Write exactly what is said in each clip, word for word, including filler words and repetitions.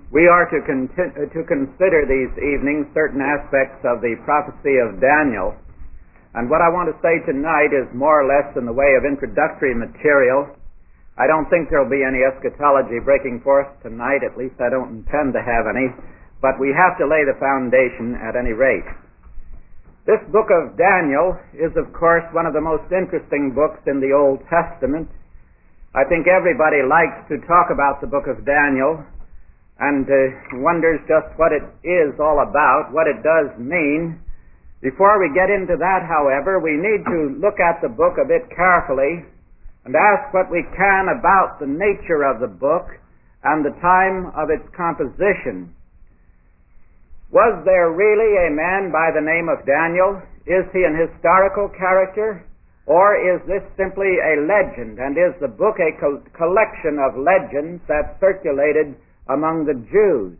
We are to, conti- to consider these evenings certain aspects of the prophecy of Daniel. And what I want to say tonight is more or less in the way of introductory material. I don't think there will be any eschatology breaking forth tonight, at least I don't intend to have any, but we have to lay the foundation at any rate. This book of Daniel is, of course, one of the most interesting books in the Old Testament. I think everybody likes to talk about the book of Daniel and uh, wonders just what it is all about, what it does mean. Before we get into that, however, we need to look at the book a bit carefully and ask what we can about the nature of the book and the time of its composition. Was there really a man by the name of Daniel? Is he an historical character? Or is this simply a legend? And is the book a co- collection of legends that circulated among the Jews?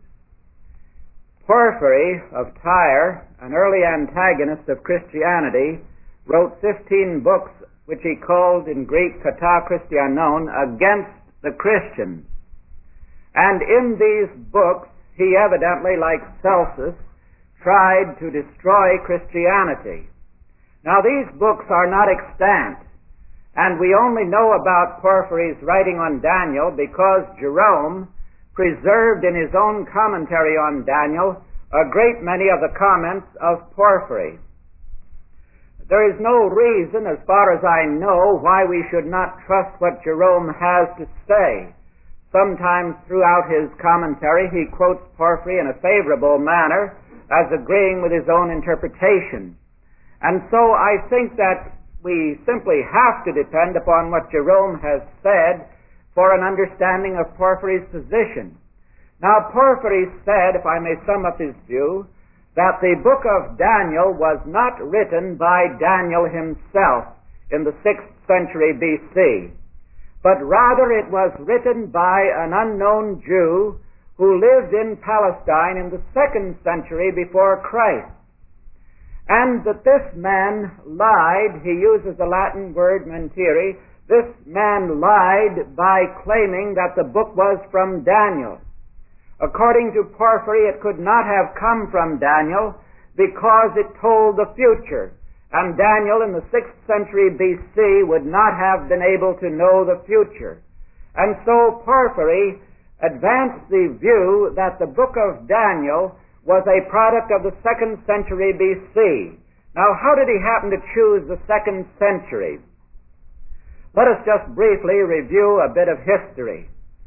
Porphyry of Tyre, an early antagonist of Christianity, wrote fifteen books which he called in Greek kata Christianon, against the Christians. And in these books he evidently, like Celsus, tried to destroy Christianity. Now these books are not extant, and we only know about Porphyry's writing on Daniel because Jerome preserved in his own commentary on Daniel a great many of the comments of Porphyry. There is no reason, as far as I know, why we should not trust what Jerome has to say. Sometimes throughout his commentary he quotes Porphyry in a favorable manner as agreeing with his own interpretation. And so I think that we simply have to depend upon what Jerome has said for an understanding of Porphyry's position. Now, Porphyry said, if I may sum up his view, that the book of Daniel was not written by Daniel himself in the sixth century B C, but rather it was written by an unknown Jew who lived in Palestine in the second century before Christ. And that this man lied, he uses the Latin word mentiri, this man lied by claiming that the book was from Daniel. According to Porphyry, it could not have come from Daniel because it told the future. And Daniel in the sixth century B C would not have been able to know the future. And so Porphyry advanced the view that the book of Daniel was a product of the second century B C. Now, how did he happen to choose the second century? Let us just briefly review a bit of history.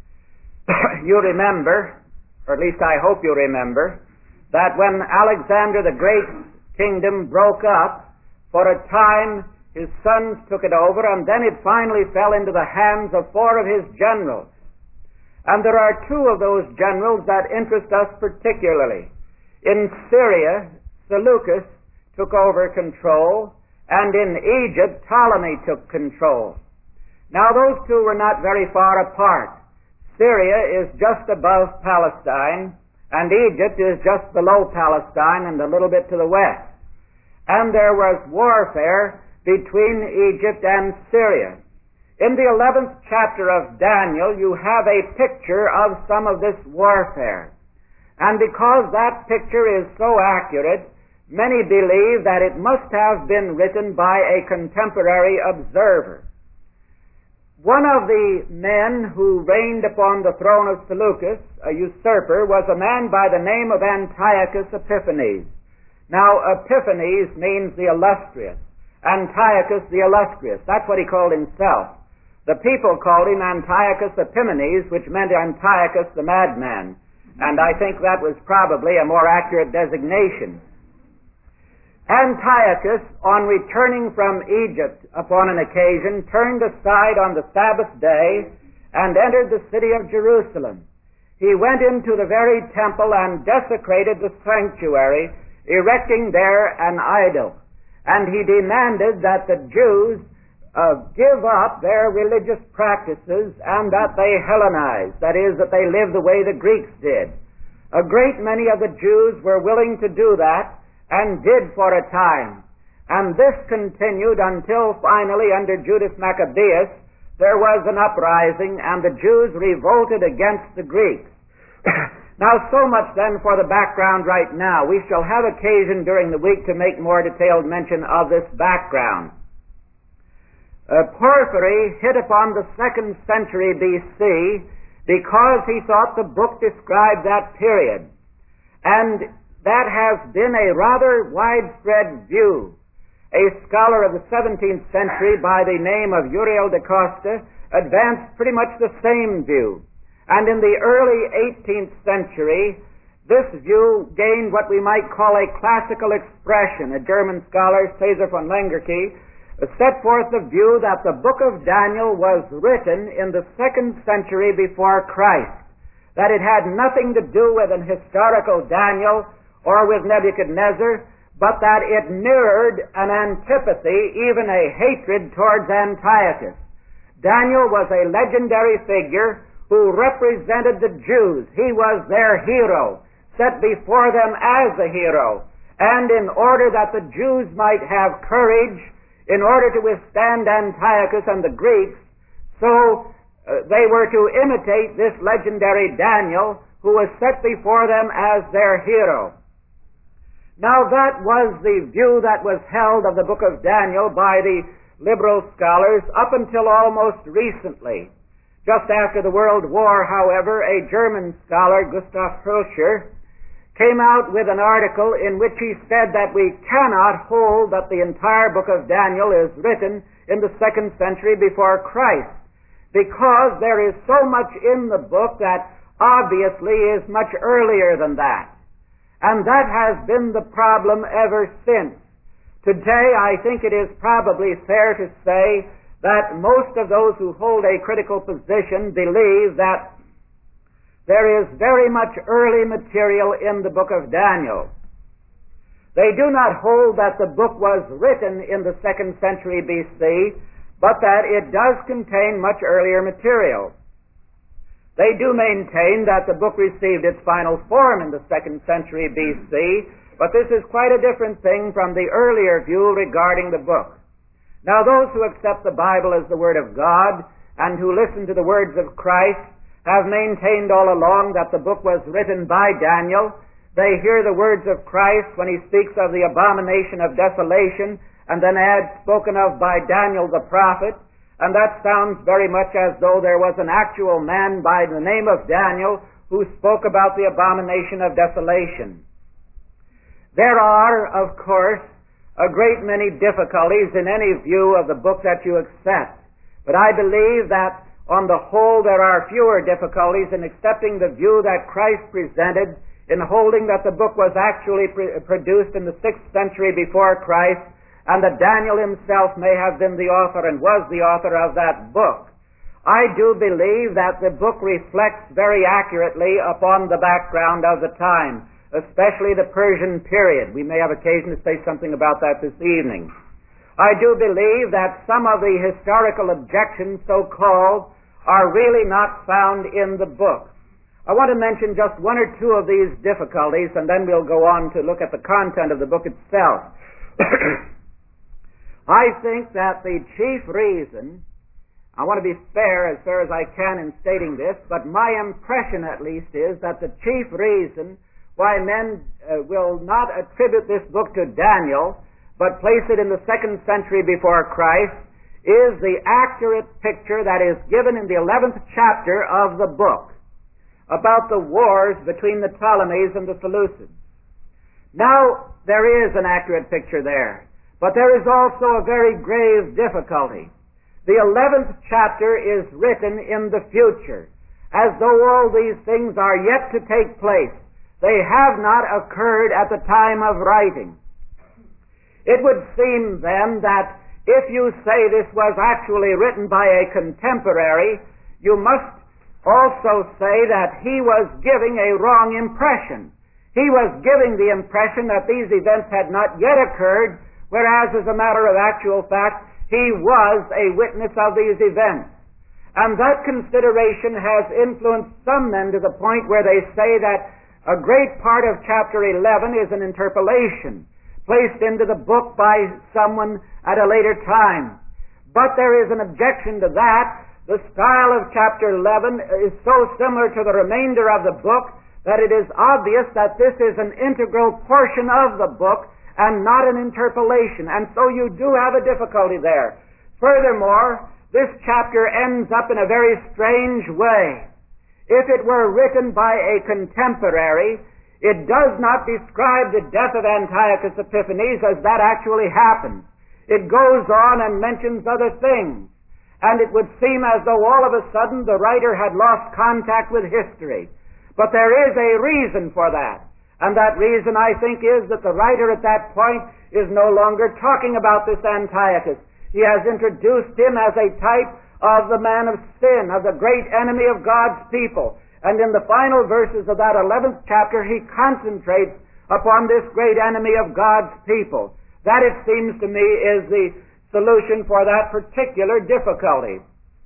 You remember, or at least I hope you remember, that when Alexander the Great's kingdom broke up, for a time his sons took it over, and then it finally fell into the hands of four of his generals. And there are two of those generals that interest us particularly. In Syria, Seleucus took over control, and in Egypt, Ptolemy took control. Now, those two were not very far apart. Syria is just above Palestine, and Egypt is just below Palestine and a little bit to the west. And there was warfare between Egypt and Syria. In the eleventh chapter of Daniel, you have a picture of some of this warfare. And because that picture is so accurate, many believe that it must have been written by a contemporary observer. One of the men who reigned upon the throne of Seleucus, a usurper, was a man by the name of Antiochus Epiphanes. Now, Epiphanes means the illustrious. Antiochus the illustrious. That's what he called himself. The people called him Antiochus Epimanes, which meant Antiochus the madman. And I think that was probably a more accurate designation. Antiochus, on returning from Egypt upon an occasion, turned aside on the Sabbath day and entered the city of Jerusalem. He went into the very temple and desecrated the sanctuary, erecting there an idol. And he demanded that the Jews uh, give up their religious practices and that they Hellenize, that is, that they live the way the Greeks did. A great many of the Jews were willing to do that, and did for a time. And this continued until finally, under Judas Maccabeus, there was an uprising, and the Jews revolted against the Greeks. Now, so much then for the background right now. We shall have occasion during the week to make more detailed mention of this background. Uh, Porphyry hit upon the second century B C because he thought the book described that period. And that has been a rather widespread view. A scholar of the seventeenth century by the name of Uriel de Costa advanced pretty much the same view. And in the early eighteenth century, this view gained what we might call a classical expression. A German scholar, Cäsar von Lengerke, set forth the view that the book of Daniel was written in the second century before Christ, that it had nothing to do with an historical Daniel or with Nebuchadnezzar, but that it mirrored an antipathy, even a hatred towards Antiochus. Daniel was a legendary figure who represented the Jews. He was their hero, set before them as a hero. And in order that the Jews might have courage, in order to withstand Antiochus and the Greeks, so uh, they were to imitate this legendary Daniel, who was set before them as their hero. Now that was the view that was held of the book of Daniel by the liberal scholars up until almost recently. Just after the World War, however, a German scholar, Gustav Hölscher, came out with an article in which he said that we cannot hold that the entire book of Daniel is written in the second century before Christ, because there is so much in the book that obviously is much earlier than that. And that has been the problem ever since. Today, I think it is probably fair to say that most of those who hold a critical position believe that there is very much early material in the book of Daniel. They do not hold that the book was written in the second century B C, but that it does contain much earlier material. They do maintain that the book received its final form in the second century B C, but this is quite a different thing from the earlier view regarding the book. Now, those who accept the Bible as the Word of God and who listen to the words of Christ have maintained all along that the book was written by Daniel. They hear the words of Christ when he speaks of the abomination of desolation and then adds spoken of by Daniel the prophet. And that sounds very much as though there was an actual man by the name of Daniel who spoke about the abomination of desolation. There are, of course, a great many difficulties in any view of the book that you accept. But I believe that on the whole there are fewer difficulties in accepting the view that Christ presented in holding that the book was actually pre- produced in the sixth century before Christ, and that Daniel himself may have been the author and was the author of that book. I do believe that the book reflects very accurately upon the background of the time, especially the Persian period. We may have occasion to say something about that this evening. I do believe that some of the historical objections, so-called, are really not found in the book. I want to mention just one or two of these difficulties, and then we'll go on to look at the content of the book itself. I think that the chief reason, I want to be fair as fair as I can in stating this, but my impression at least is that the chief reason why men uh, will not attribute this book to Daniel, but place it in the second century before Christ, is the accurate picture that is given in the eleventh chapter of the book about the wars between the Ptolemies and the Seleucids. Now, there is an accurate picture there, but there is also a very grave difficulty. The eleventh chapter is written in the future, as though all these things are yet to take place. They have not occurred at the time of writing. It would seem then that if you say this was actually written by a contemporary, you must also say that he was giving a wrong impression. He was giving the impression that these events had not yet occurred, whereas as a matter of actual fact, he was a witness of these events. And that consideration has influenced some men to the point where they say that a great part of chapter eleven is an interpolation, placed into the book by someone at a later time. But there is an objection to that. The style of chapter eleven is so similar to the remainder of the book that it is obvious that this is an integral portion of the book and not an interpolation, and so you do have a difficulty there. Furthermore, this chapter ends up in a very strange way. If it were written by a contemporary, it does not describe the death of Antiochus Epiphanes as that actually happened. It goes on and mentions other things, and it would seem as though all of a sudden the writer had lost contact with history. But there is a reason for that, and that reason, I think, is that the writer at that point is no longer talking about this Antiochus. He has introduced him as a type of the man of sin, of the great enemy of God's people. And in the final verses of that eleventh chapter, he concentrates upon this great enemy of God's people. That, it seems to me, is the solution for that particular difficulty.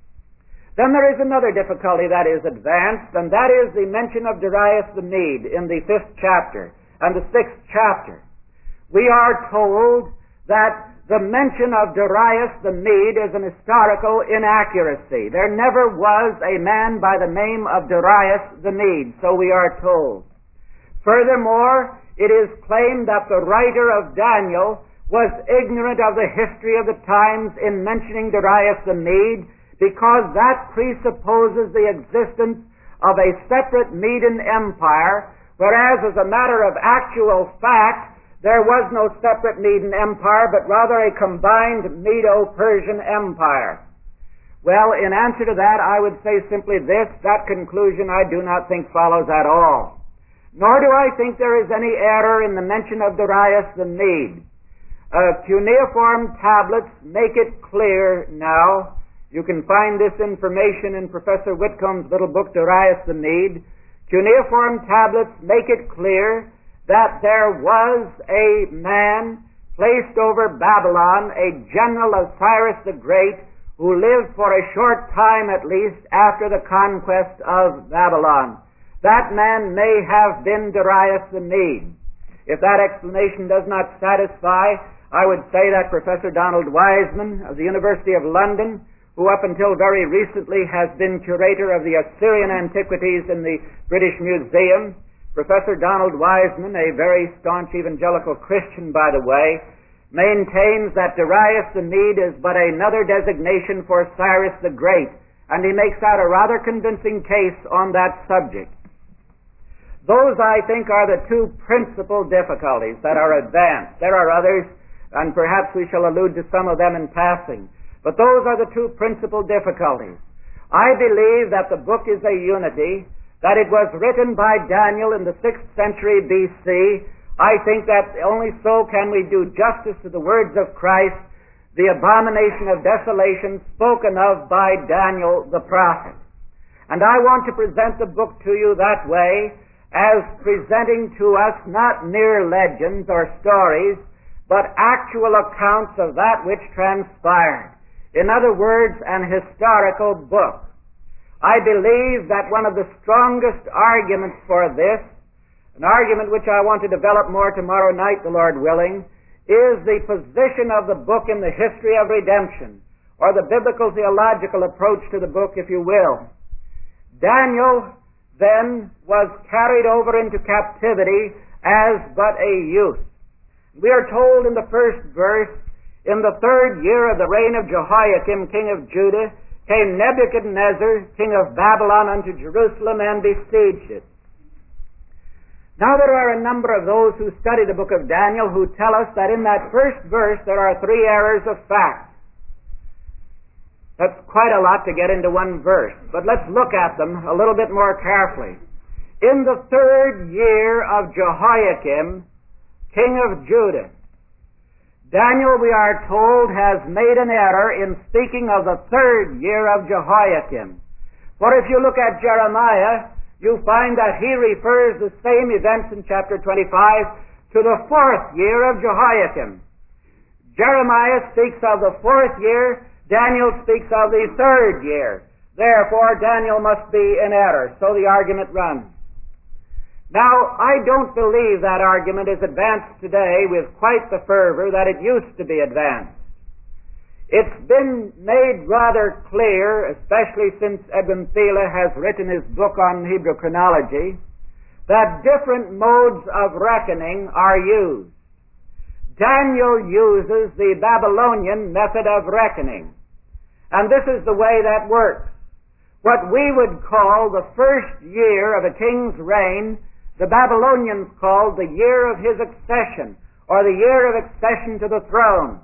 Then there is another difficulty that is advanced, and that is the mention of Darius the Mede in the fifth chapter and the sixth chapter. We are told that the mention of Darius the Mede is an historical inaccuracy. There never was a man by the name of Darius the Mede, so we are told. Furthermore, it is claimed that the writer of Daniel was ignorant of the history of the times in mentioning Darius the Mede, because that presupposes the existence of a separate Median empire, whereas as a matter of actual fact, there was no separate Median empire, but rather a combined Medo-Persian empire. Well, in answer to that, I would say simply this: that conclusion I do not think follows at all. Nor do I think there is any error in the mention of Darius the Mede. Uh, cuneiform tablets make it clear now. You can find this information in Professor Whitcomb's little book, Darius the Mede. Cuneiform tablets make it clear that there was a man placed over Babylon, a general of Cyrus the Great, who lived for a short time at least after the conquest of Babylon. That man may have been Darius the Mede. If that explanation does not satisfy, I would say that Professor Donald Wiseman of the University of London, who up until very recently has been curator of the Assyrian Antiquities in the British Museum, Professor Donald Wiseman, a very staunch evangelical Christian, by the way, maintains that Darius the Mede is but another designation for Cyrus the Great, and he makes out a rather convincing case on that subject. Those, I think, are the two principal difficulties that are advanced. There are others, and perhaps we shall allude to some of them in passing. But those are the two principal difficulties. I believe that the book is a unity, that it was written by Daniel in the sixth century B C. I think that only so can we do justice to the words of Christ, the abomination of desolation spoken of by Daniel the prophet. And I want to present the book to you that way, as presenting to us not mere legends or stories, but actual accounts of that which transpired. In other words, an historical book. I believe that one of the strongest arguments for this, an argument which I want to develop more tomorrow night, the Lord willing, is the position of the book in the history of redemption, or the biblical theological approach to the book, if you will. Daniel then was carried over into captivity as but a youth. We are told in the first verse, in the third year of the reign of Jehoiakim, king of Judah, came Nebuchadnezzar, king of Babylon, unto Jerusalem and besieged it. Now there are a number of those who study the book of Daniel who tell us that in that first verse there are three errors of fact. That's quite a lot to get into one verse, but let's look at them a little bit more carefully. In the third year of Jehoiakim, king of Judah, Daniel, we are told, has made an error in speaking of the third year of Jehoiakim. For if you look at Jeremiah, you find that he refers the same events in chapter twenty-five to the fourth year of Jehoiakim. Jeremiah speaks of the fourth year, Daniel speaks of the third year. Therefore, Daniel must be in error. So the argument runs. Now, I don't believe that argument is advanced today with quite the fervor that it used to be advanced. It's been made rather clear, especially since Edwin Thiele has written his book on Hebrew chronology, that different modes of reckoning are used. Daniel uses the Babylonian method of reckoning. And this is the way that works. What we would call the first year of a king's reign, the Babylonians called the year of his accession, or the year of accession to the throne.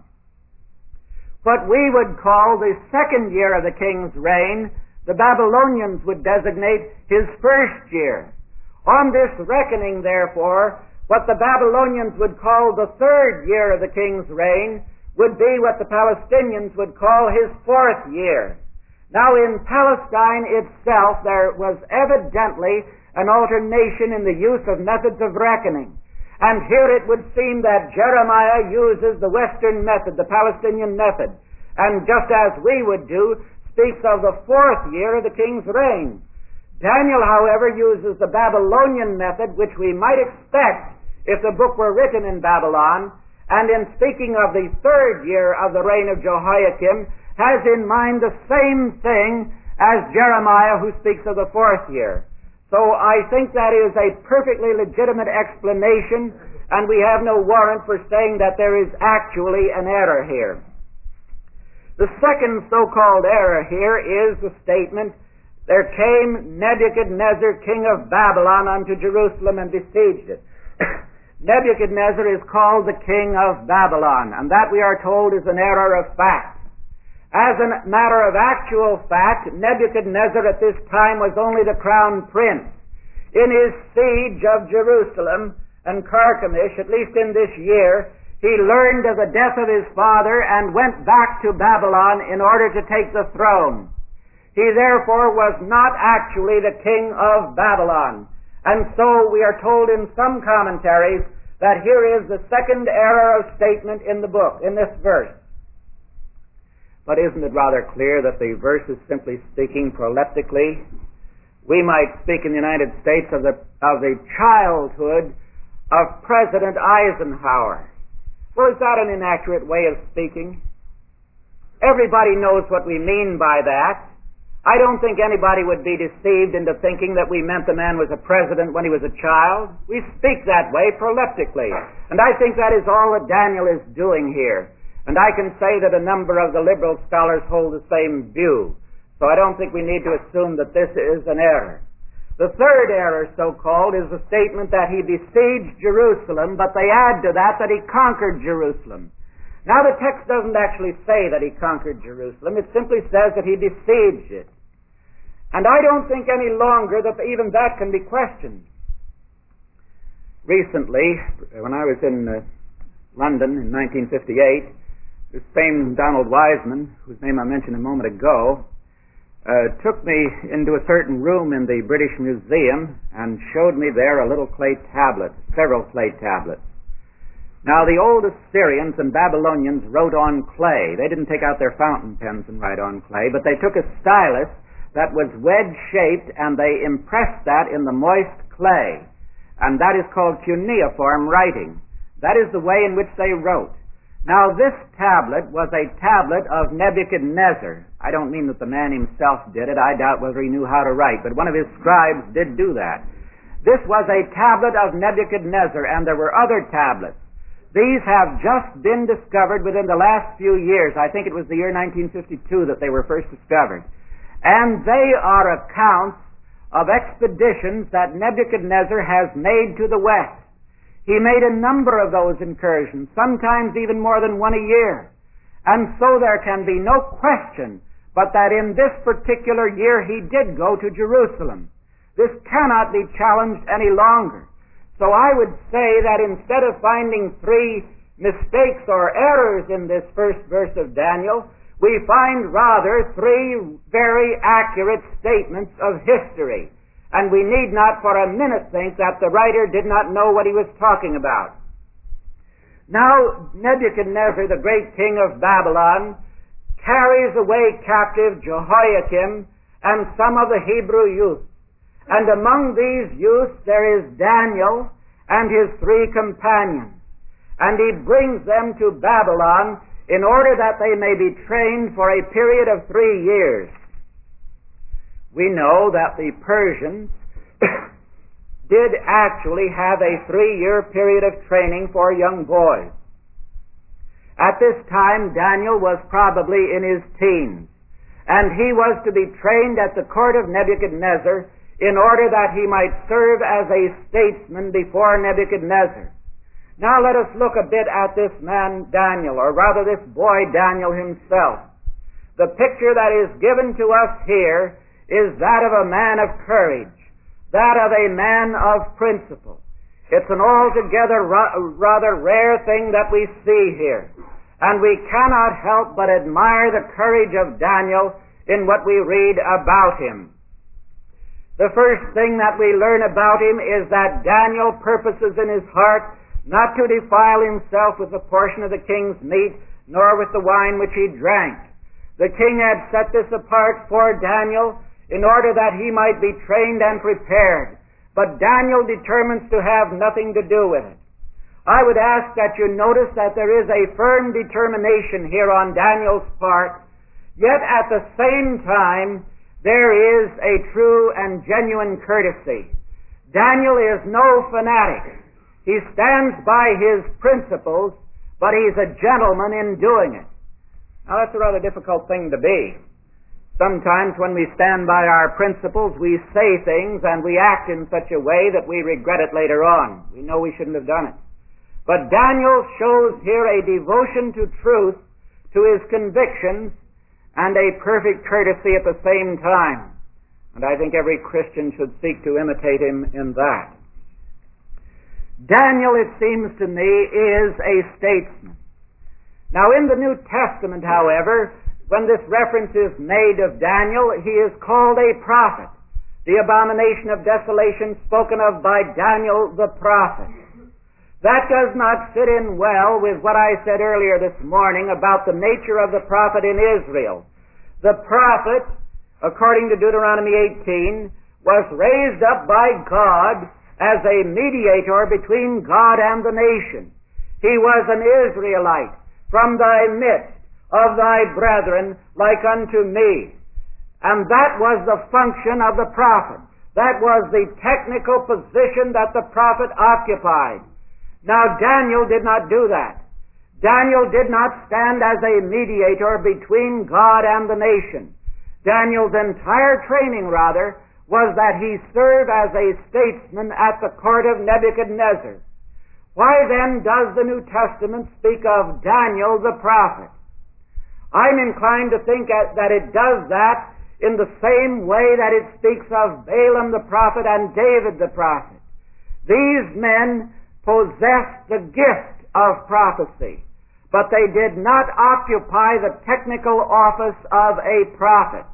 What we would call the second year of the king's reign, the Babylonians would designate his first year. On this reckoning, therefore, what the Babylonians would call the third year of the king's reign would be what the Palestinians would call his fourth year. Now, in Palestine itself, there was evidently an alternation in the use of methods of reckoning. And here it would seem that Jeremiah uses the Western method, the Palestinian method, and just as we would do, speaks of the fourth year of the king's reign. Daniel, however, uses the Babylonian method, which we might expect if the book were written in Babylon, and in speaking of the third year of the reign of Jehoiakim, has in mind the same thing as Jeremiah, who speaks of the fourth year. So I think that is a perfectly legitimate explanation, and we have no warrant for saying that there is actually an error here. The second so-called error here is the statement, there came Nebuchadnezzar, king of Babylon, unto Jerusalem and besieged it. Nebuchadnezzar is called the king of Babylon, and that, we are told, is an error of fact. As a matter of actual fact, Nebuchadnezzar at this time was only the crown prince. In his siege of Jerusalem and Carchemish, at least in this year, he learned of the death of his father and went back to Babylon in order to take the throne. He therefore was not actually the king of Babylon. And so we are told in some commentaries that here is the second error of statement in the book, in this verse. But isn't it rather clear that the verse is simply speaking proleptically? We might speak in the United States of the, of the childhood of President Eisenhower. Well, is that an inaccurate way of speaking? Everybody knows what we mean by that. I don't think anybody would be deceived into thinking that we meant the man was a president when he was a child. We speak that way proleptically. And I think that is all that Daniel is doing here. And I can say that a number of the liberal scholars hold the same view. So I don't think we need to assume that this is an error. The third error, so-called, is the statement that he besieged Jerusalem, but they add to that that he conquered Jerusalem. Now the text doesn't actually say that he conquered Jerusalem. It simply says that he besieged it. And I don't think any longer that even that can be questioned. Recently, when I was in uh, London in nineteen fifty-eight, this same Donald Wiseman, whose name I mentioned a moment ago, uh, took me into a certain room in the British Museum and showed me there a little clay tablet, several clay tablets. Now, the old Assyrians and Babylonians wrote on clay. They didn't take out their fountain pens and write on clay, but they took a stylus that was wedge-shaped, and they impressed that in the moist clay. And that is called cuneiform writing. That is the way in which they wrote. Now, this tablet was a tablet of Nebuchadnezzar. I don't mean that the man himself did it. I doubt whether he knew how to write, but one of his scribes did do that. This was a tablet of Nebuchadnezzar, and there were other tablets. These have just been discovered within the last few years. I think it was the year nineteen fifty-two that they were first discovered. And they are accounts of expeditions that Nebuchadnezzar has made to the west. He made a number of those incursions, sometimes even more than one a year. And so there can be no question but that in this particular year he did go to Jerusalem. This cannot be challenged any longer. So I would say that instead of finding three mistakes or errors in this first verse of Daniel, we find rather three very accurate statements of history. And we need not for a minute think that the writer did not know what he was talking about. Now, Nebuchadnezzar, the great king of Babylon, carries away captive Jehoiakim and some of the Hebrew youth. And among these youths there is Daniel and his three companions. And he brings them to Babylon in order that they may be trained for a period of three years. We know that the Persians did actually have a three-year period of training for young boys. At this time, Daniel was probably in his teens, and he was to be trained at the court of Nebuchadnezzar in order that he might serve as a statesman before Nebuchadnezzar. Now let us look a bit at this man Daniel, or rather this boy Daniel himself. The picture that is given to us here is that of a man of courage, that of a man of principle. It's an altogether ra- rather rare thing that we see here, and we cannot help but admire the courage of Daniel in what we read about him. The first thing that we learn about him is that Daniel purposes in his heart not to defile himself with a portion of the king's meat, nor with the wine which he drank. The king had set this apart for Daniel in order that he might be trained and prepared. But Daniel determines to have nothing to do with it. I would ask that you notice that there is a firm determination here on Daniel's part, yet at the same time there is a true and genuine courtesy. Daniel is no fanatic. He stands by his principles, but he's a gentleman in doing it. Now that's a rather difficult thing to be. Sometimes when we stand by our principles, we say things and we act in such a way that we regret it later on. We know we shouldn't have done it. But Daniel shows here a devotion to truth, to his convictions, and a perfect courtesy at the same time. And I think every Christian should seek to imitate him in that. Daniel, it seems to me, is a statesman. Now in the New Testament, however, when this reference is made of Daniel, he is called a prophet. The abomination of desolation spoken of by Daniel the prophet. That does not fit in well with what I said earlier this morning about the nature of the prophet in Israel. The prophet, according to Deuteronomy eighteen, was raised up by God as a mediator between God and the nation. He was an Israelite from thy midst of thy brethren like unto me. And that was the function of the prophet. That was the technical position that the prophet occupied. Now Daniel did not do that. Daniel did not stand as a mediator between God and the nation. Daniel's entire training, rather, was that he served as a statesman at the court of Nebuchadnezzar. Why then does the New Testament speak of Daniel the prophet? I'm inclined to think that it does that in the same way that it speaks of Balaam the prophet and David the prophet. These men possessed the gift of prophecy, but they did not occupy the technical office of a prophet.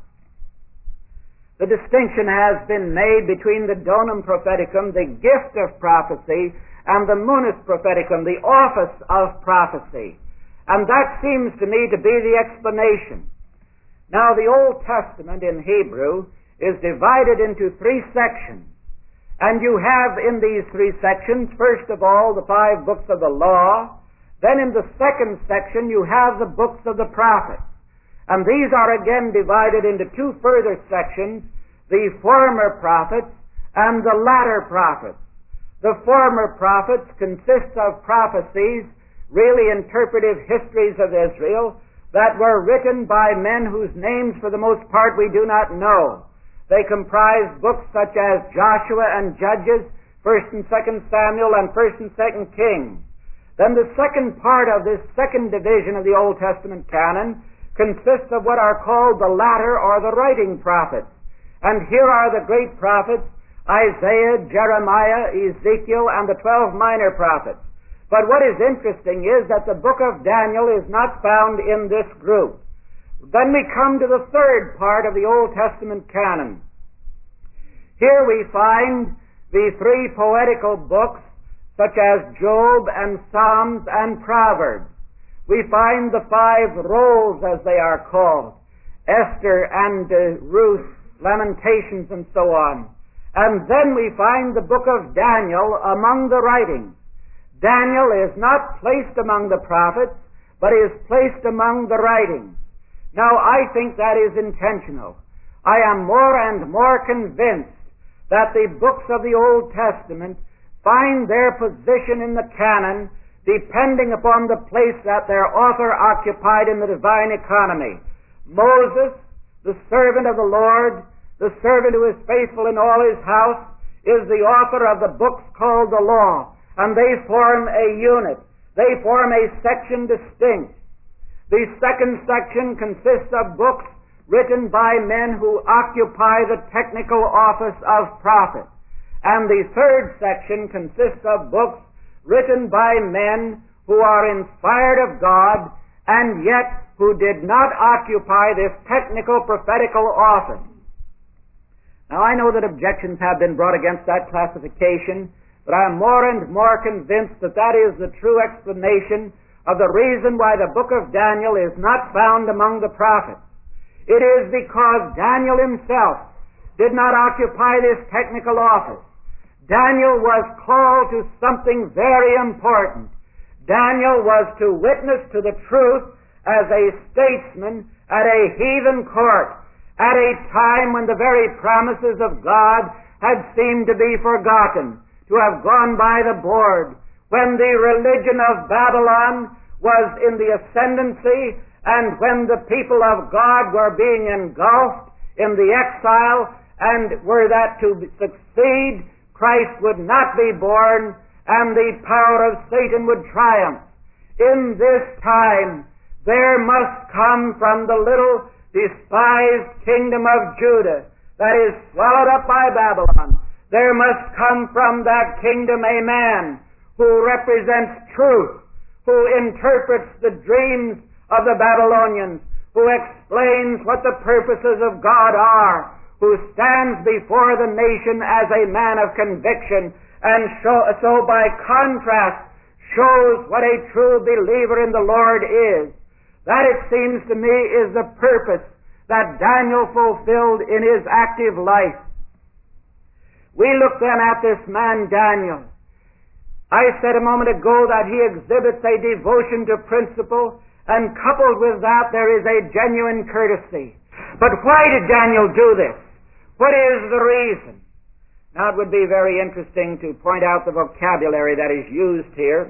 The distinction has been made between the donum propheticum, the gift of prophecy, and the munus propheticum, the office of prophecy. And that seems to me to be the explanation. Now, the Old Testament in Hebrew is divided into three sections. And you have in these three sections, first of all, the five books of the law. Then in the second section, you have the books of the prophets. And these are again divided into two further sections, the former prophets and the latter prophets. The former prophets consist of prophecies, really interpretive histories of Israel, that were written by men whose names for the most part we do not know. They comprise books such as Joshua and Judges, First and Second Samuel, and First and Second Kings. Then the second part of this second division of the Old Testament canon consists of what are called the latter or the writing prophets. And here are the great prophets, Isaiah, Jeremiah, Ezekiel, and the twelve minor prophets. But what is interesting is that the book of Daniel is not found in this group. Then we come to the third part of the Old Testament canon. Here we find the three poetical books, such as Job and Psalms and Proverbs. We find the five rolls, as they are called, Esther and uh, Ruth, Lamentations, and so on. And then we find the book of Daniel among the writings. Daniel is not placed among the prophets, but is placed among the writings. Now, I think that is intentional. I am more and more convinced that the books of the Old Testament find their position in the canon depending upon the place that their author occupied in the divine economy. Moses, the servant of the Lord, the servant who is faithful in all his house, is the author of the books called the law, and they form a unit. They form a section distinct. The second section consists of books written by men who occupy the technical office of prophet. And the third section consists of books written by men who are inspired of God and yet who did not occupy this technical prophetical office. Now I know that objections have been brought against that classification, but I am more and more convinced that that is the true explanation of the reason why the book of Daniel is not found among the prophets. It is because Daniel himself did not occupy this technical office. Daniel was called to something very important. Daniel was to witness to the truth as a statesman at a heathen court, at a time when the very promises of God had seemed to be forgotten, to have gone by the board, when the religion of Babylon was in the ascendancy, and when the people of God were being engulfed in the exile, and were that to succeed, Christ would not be born, and the power of Satan would triumph. In this time, there must come from the little despised kingdom of Judah that is swallowed up by Babylon, there must come from that kingdom a man who represents truth, who interprets the dreams of the Babylonians, who explains what the purposes of God are, who stands before the nation as a man of conviction, and show, so by contrast shows what a true believer in the Lord is. That, it seems to me, is the purpose that Daniel fulfilled in his active life. We look then at this man Daniel. I said a moment ago that he exhibits a devotion to principle, and coupled with that there is a genuine courtesy. But why did Daniel do this? What is the reason? Now it would be very interesting to point out the vocabulary that is used here.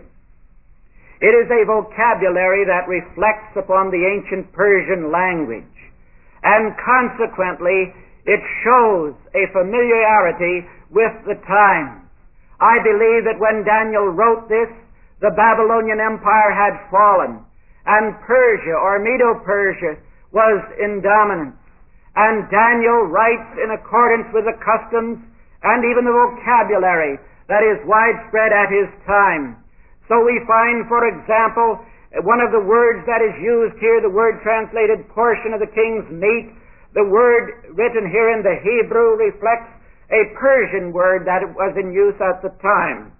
It is a vocabulary that reflects upon the ancient Persian language, and consequently it shows a familiarity with the times. I believe that when Daniel wrote this, the Babylonian Empire had fallen, and Persia, or Medo-Persia, was in dominance. And Daniel writes in accordance with the customs and even the vocabulary that is widespread at his time. So we find, for example, one of the words that is used here, the word translated portion of the king's meat, the word written here in the Hebrew reflects a Persian word that was in use at the time.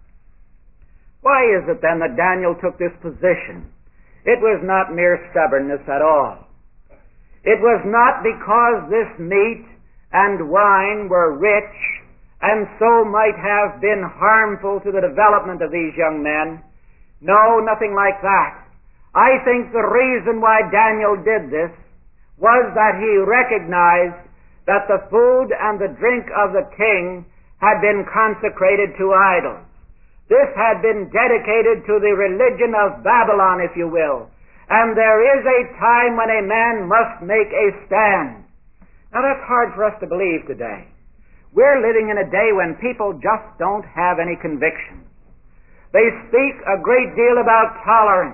Why is it then that Daniel took this position? It was not mere stubbornness at all. It was not because this meat and wine were rich and so might have been harmful to the development of these young men. No, nothing like that. I think the reason why Daniel did this was that he recognized that the food and the drink of the king had been consecrated to idols. This had been dedicated to the religion of Babylon, if you will. And there is a time when a man must make a stand. Now that's hard for us to believe today. We're living in a day when people just don't have any conviction. They speak a great deal about tolerance.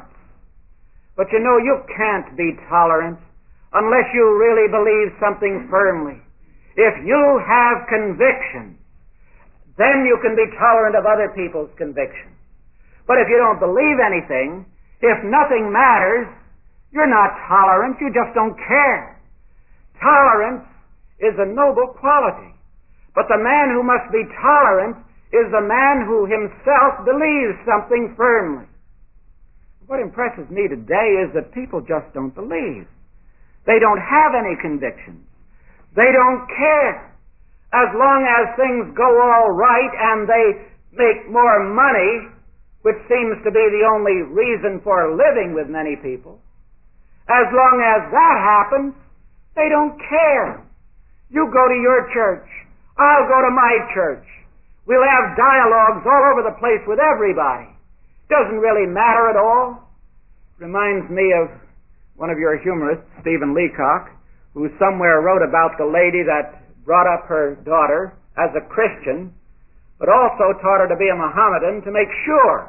But you know, you can't be tolerant unless you really believe something firmly. If you have conviction, then you can be tolerant of other people's conviction. But if you don't believe anything, if nothing matters, you're not tolerant, you just don't care. Tolerance is a noble quality. But the man who must be tolerant is the man who himself believes something firmly. What impresses me today is that people just don't believe. They don't have any convictions. They don't care. As long as things go all right and they make more money, which seems to be the only reason for living with many people, as long as that happens, they don't care. You go to your church. I'll go to my church. We'll have dialogues all over the place with everybody. Doesn't really matter at all. Reminds me of one of your humorists, Stephen Leacock, who somewhere wrote about the lady that brought up her daughter as a Christian, but also taught her to be a Mohammedan to make sure.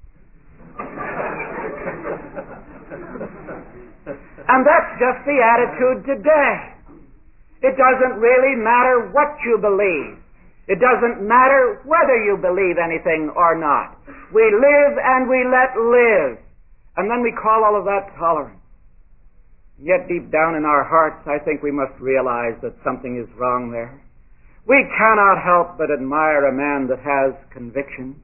And that's just the attitude today. It doesn't really matter what you believe. It doesn't matter whether you believe anything or not. We live and we let live. And then we call all of that tolerance. Yet deep down in our hearts, I think we must realize that something is wrong there. We cannot help but admire a man that has conviction.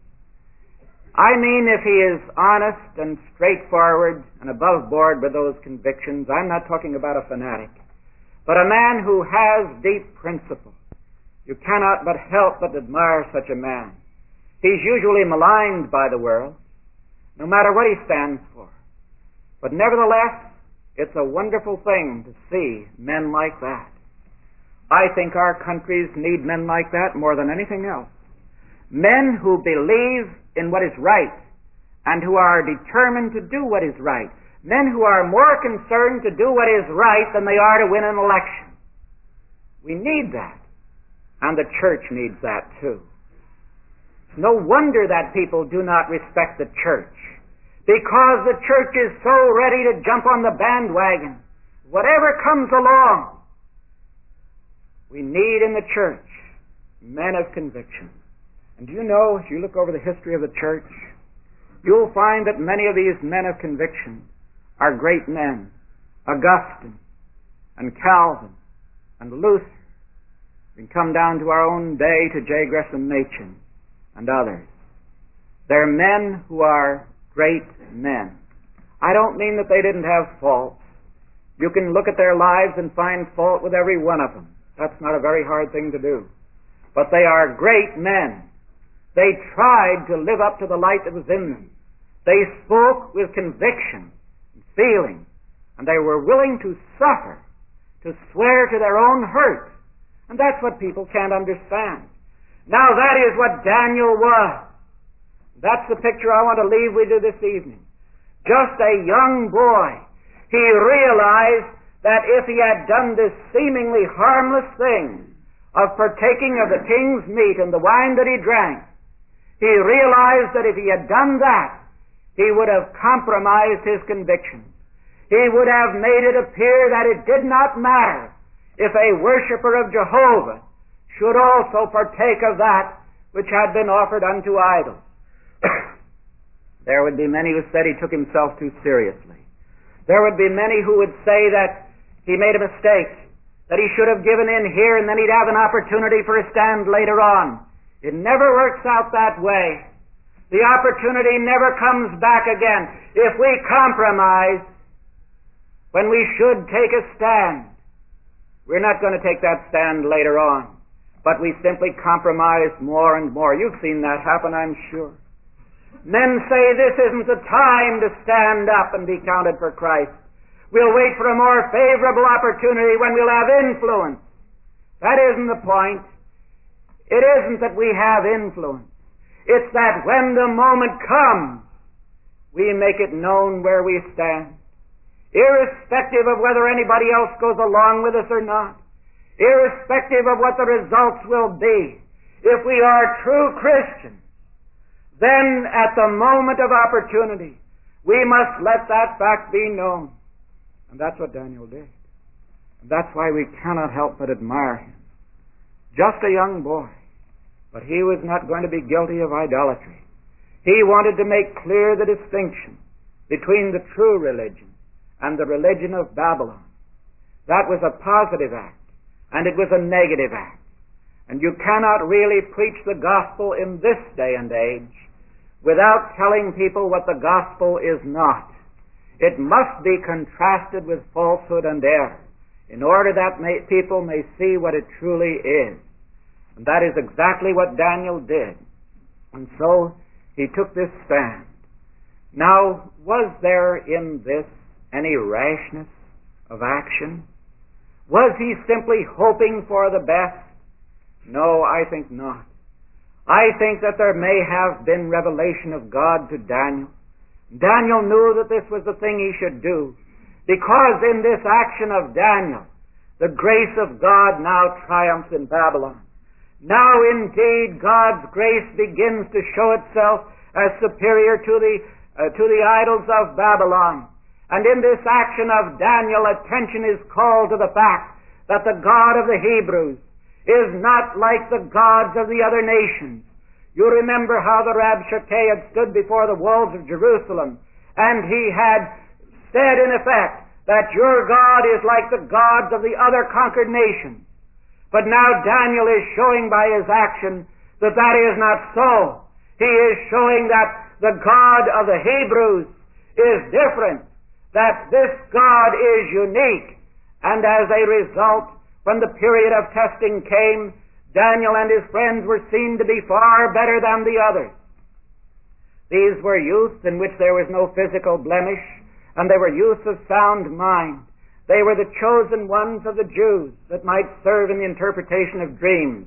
I mean, if he is honest and straightforward and above board with those convictions. I'm not talking about a fanatic, but a man who has deep principle. You cannot but help but admire such a man. He's usually maligned by the world, no matter what he stands for. But nevertheless, it's a wonderful thing to see men like that. I think our countries need men like that more than anything else. Men who believe in what is right and who are determined to do what is right. Men who are more concerned to do what is right than they are to win an election. We need that. And the church needs that too. It's no wonder that people do not respect the church, because the church is so ready to jump on the bandwagon. Whatever comes along. We need in the church men of conviction. And do you know, if you look over the history of the church, you'll find that many of these men of conviction are great men. Augustine and Calvin and Luther. We can come down to our own day to J. Gresham Machen and others. They're men who are great men. I don't mean that they didn't have faults. You can look at their lives and find fault with every one of them. That's not a very hard thing to do. But they are great men. They tried to live up to the light that was in them. They spoke with conviction and feeling, and they were willing to suffer, to swear to their own hurt. And that's what people can't understand. Now that is what Daniel was. That's the picture I want to leave with you this evening. Just a young boy. He realized that if he had done this seemingly harmless thing of partaking of the king's meat and the wine that he drank, he realized that if he had done that, he would have compromised his convictions. He would have made it appear that it did not matter if a worshiper of Jehovah should also partake of that which had been offered unto idols. There would be many who said he took himself too seriously. There would be many who would say that he made a mistake, that he should have given in here and then he'd have an opportunity for a stand later on. It never works out that way. The opportunity never comes back again. If we compromise when we should take a stand, we're not going to take that stand later on, but we simply compromise more and more. You've seen that happen, I'm sure. Men say this isn't the time to stand up and be counted for Christ. We'll wait for a more favorable opportunity when we'll have influence. That isn't the point. It isn't that we have influence. It's that when the moment comes, we make it known where we stand, irrespective of whether anybody else goes along with us or not, irrespective of what the results will be. If we are true Christians, then at the moment of opportunity, we must let that fact be known. And that's what Daniel did. And that's why we cannot help but admire him. Just a young boy, but he was not going to be guilty of idolatry. He wanted to make clear the distinction between the true religion and the religion of Babylon. That was a positive act, and it was a negative act. And you cannot really preach the gospel in this day and age without telling people what the gospel is not. It must be contrasted with falsehood and error in order that may, people may see what it truly is. And that is exactly what Daniel did. And so he took this stand. Now, was there in this any rashness of action? Was he simply hoping for the best? No, I think not. I think that there may have been revelation of God to Daniel. Daniel knew that this was the thing he should do, because in this action of Daniel, the grace of God now triumphs in Babylon. Now indeed God's grace begins to show itself as superior to the, uh, to the idols of Babylon. And in this action of Daniel, attention is called to the fact that the God of the Hebrews is not like the gods of the other nations. You remember how the Rabshakeh had stood before the walls of Jerusalem, and he had said in effect that your God is like the gods of the other conquered nations. But now Daniel is showing by his action that that is not so. He is showing that the God of the Hebrews is different, that this God is unique, and as a result, when the period of testing came, Daniel and his friends were seen to be far better than the others. These were youths in which there was no physical blemish, and they were youths of sound mind. They were the chosen ones of the Jews that might serve in the interpretation of dreams.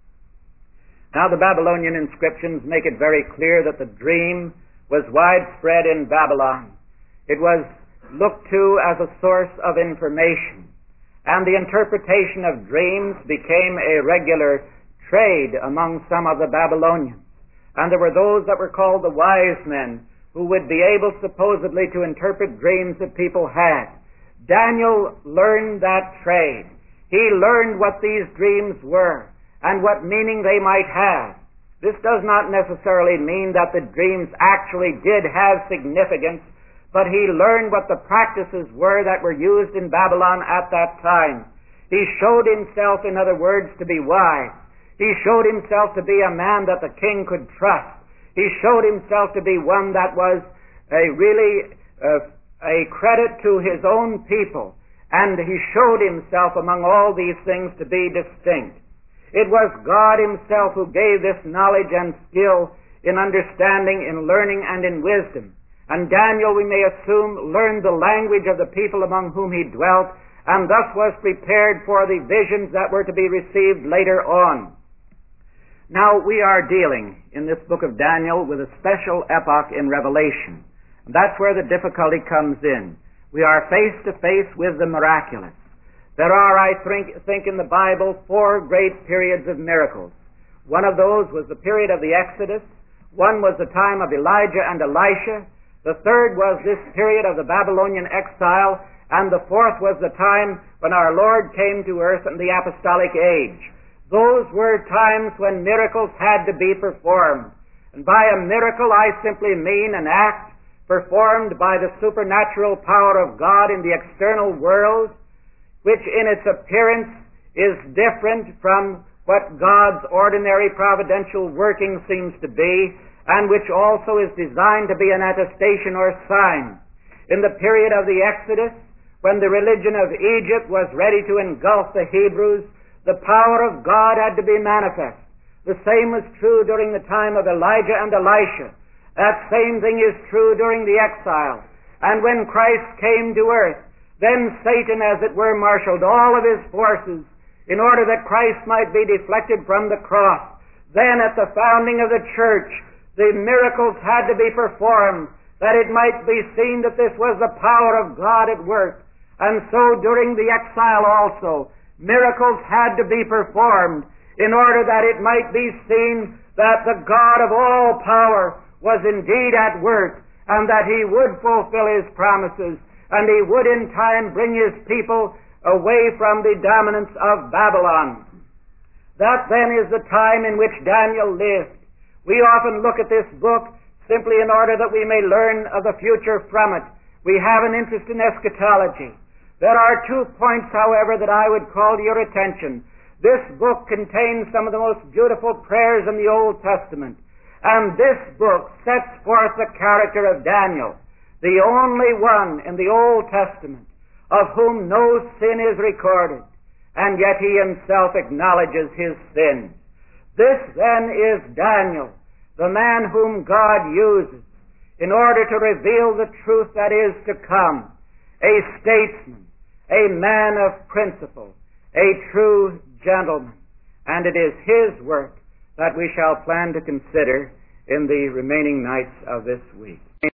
Now the Babylonian inscriptions make it very clear that the dream was widespread in Babylon. It was looked to as a source of information, and the interpretation of dreams became a regular trade among some of the Babylonians. And there were those that were called the wise men, who would be able supposedly to interpret dreams that people had. Daniel learned that trade. He learned what these dreams were and what meaning they might have. This does not necessarily mean that the dreams actually did have significance, but he learned what the practices were that were used in Babylon at that time. He showed himself, in other words, to be wise. He showed himself to be a man that the king could trust. He showed himself to be one that was a really uh, a credit to his own people, and he showed himself among all these things to be distinct. It was God himself who gave this knowledge and skill in understanding, in learning, and in wisdom. And Daniel, we may assume, learned the language of the people among whom he dwelt, and thus was prepared for the visions that were to be received later on. Now, we are dealing in this book of Daniel with a special epoch in Revelation. And that's where the difficulty comes in. We are face to face with the miraculous. There are, I think, think in the Bible, four great periods of miracles. One of those was the period of the Exodus. One was the time of Elijah and Elisha. The third was this period of the Babylonian exile. And the fourth was the time when our Lord came to earth in the apostolic age. Those were times when miracles had to be performed. And by a miracle, I simply mean an act performed by the supernatural power of God in the external world, which in its appearance is different from what God's ordinary providential working seems to be, and which also is designed to be an attestation or sign. In the period of the Exodus, when the religion of Egypt was ready to engulf the Hebrews, the power of God had to be manifest. The same was true during the time of Elijah and Elisha. That same thing is true during the exile. And when Christ came to earth, then Satan, as it were, marshaled all of his forces in order that Christ might be deflected from the cross. Then at the founding of the church, the miracles had to be performed, that it might be seen that this was the power of God at work. And so during the exile also, miracles had to be performed in order that it might be seen that the God of all power was indeed at work, and that he would fulfill his promises, and he would in time bring his people away from the dominance of Babylon. That then is the time in which Daniel lived. We often look at this book simply in order that we may learn of the future from it. We have an interest in eschatology. There are two points, however, that I would call to your attention. This book contains some of the most beautiful prayers in the Old Testament. And this book sets forth the character of Daniel, the only one in the Old Testament of whom no sin is recorded, and yet he himself acknowledges his sin. This then is Daniel, the man whom God uses in order to reveal the truth that is to come, a statesman, a man of principle, a true gentleman. and it is His work that we shall plan to consider in the remaining nights of this week.